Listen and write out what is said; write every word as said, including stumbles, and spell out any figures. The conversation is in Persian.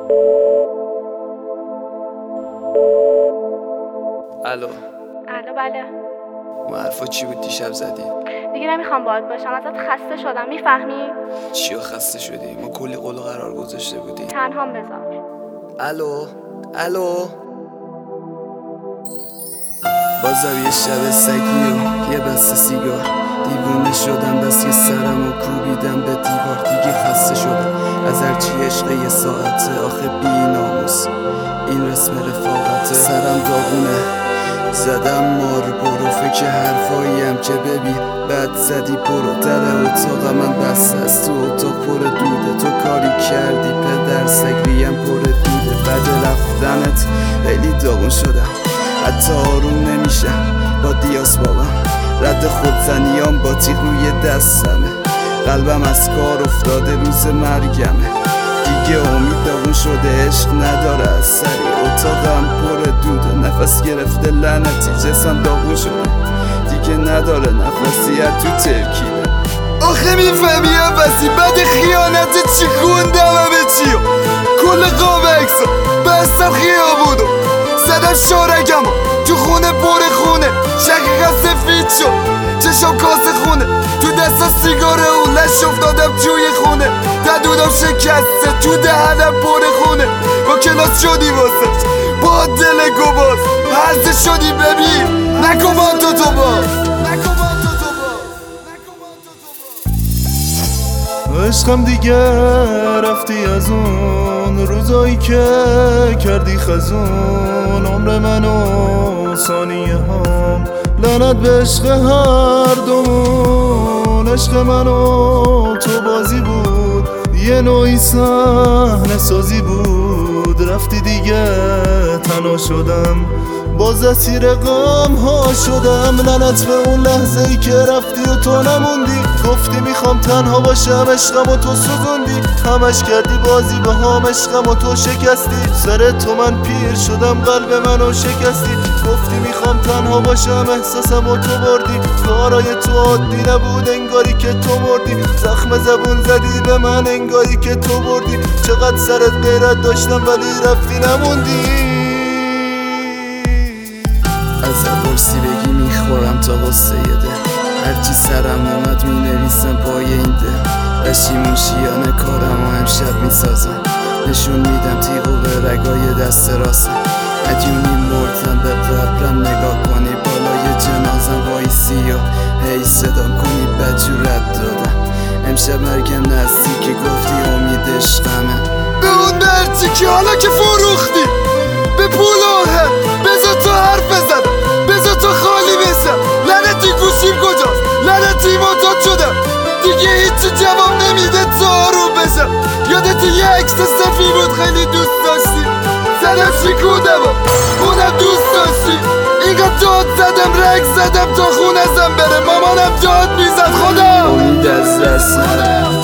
الو الو بله. اون حرفا چی بود دیشب زدی؟ دیگه نمیخوام باهات باشم، ازت خسته شدم. میفهمی؟ چیو خسته شدی؟ ما کلی قول و قرار گذاشته بودی. تنهام بذار. الو الو بازم یه شب سگی و یه بسته سیگار، دیوونه شدم بس یه سرم و کوبیدم به دیوار. دیگه خسته شدم از هرچی عشق یه ساعته، آخه بی ناموس این رسم رفاقته. سرم داغونه زدم مار برو، فکر حرفاییم که ببین بعد زدی برو. در اتاق من بسته است، تو اتاق پر دوده، تو کاری کردی پدر سگریم پر دوده. بعد رفتنت خیلی داغون شدم، حتی آروم نمیشم با دیاس بابم. رد خودزنیام با تیغ روی دستمه، قلبم از کار افتاده روز مرگمه. دیگه امید داغون شده، عشق نداره اثری، اتاقم پر دوده، نفس گرفته لعنتی، جسم داغون شده دیگه نداره نفسی، از تو ترکیده. آخه میفهمی نفسی بعد خیانت چی خوندم همه چیو، کل قاب اکسا بستم خیابونو، زدم شارگم تو خونه پر خونه، شقیقم سفید شد چشم کاسه خونه، تو دستا سیگاره و لش افتادم توی خونه، دودم شکسته تو دهنم پر خونه. با کلاس شدی واسه با دل گباز، هرزه شدی ببین نکن با تو تو باز. عشقم دیگه رفتی از اون روزایی که کردی خزون، عمر منو ثانیه هم لعنت به عشق هر دومون. عشق منو تو بازی بود، یه نوعی صحنه سازی بود، رفتی دیگه تنها شدم، باز اسیر غم ها شدم. لعنت به اون لحظه ای که رفتی و تو نموندی، گفتی میخوام تنها باشم عشقم و تو سوزوندی، همش کردی بازی با هم عشقم و تو شکستی. سر تو من پیر شدم قلب منو شکستی، گفتی میخوام تنها باشم احساسم و تو بردی، کارای تو عادی نبود انگاری که تو مردی، زخم زبون زدی به من انگاری که تو بردی. چقدر سرت غیرت داشتم ولی رفتی نموندی. از قرصی بگی میخورم تا غصه ده، هرچی سرم اومد مینویسم پای این ده. پشیمون کارم و امشب میسازم، نشون میدم تیغو به رگای دست راستم. مدیونی مردم به قبرم نگاه کنی، بالای جنازم وایسی و هی صدام کنی بجورت دادم. امشب مرگم نزدیکی گفتی امید عشقمه، به اون درچی که حالا که فروختی به پول آهن بذار تو حرف بزنم، بذار تو خالی بشم. لعنتی گوشیم کجاست؟ لعنتی معتاد شدم دیگه هیچی جواب نمیده تا آروم بشم. یادت یه عکس صفی بود خیلی دوست داشتی، زدم شکودم اونم دوست داشتی. اینقدر داد زدم رگ زدم تا خون ازم بره، مامانم داد میزد خدا امید از دست نره.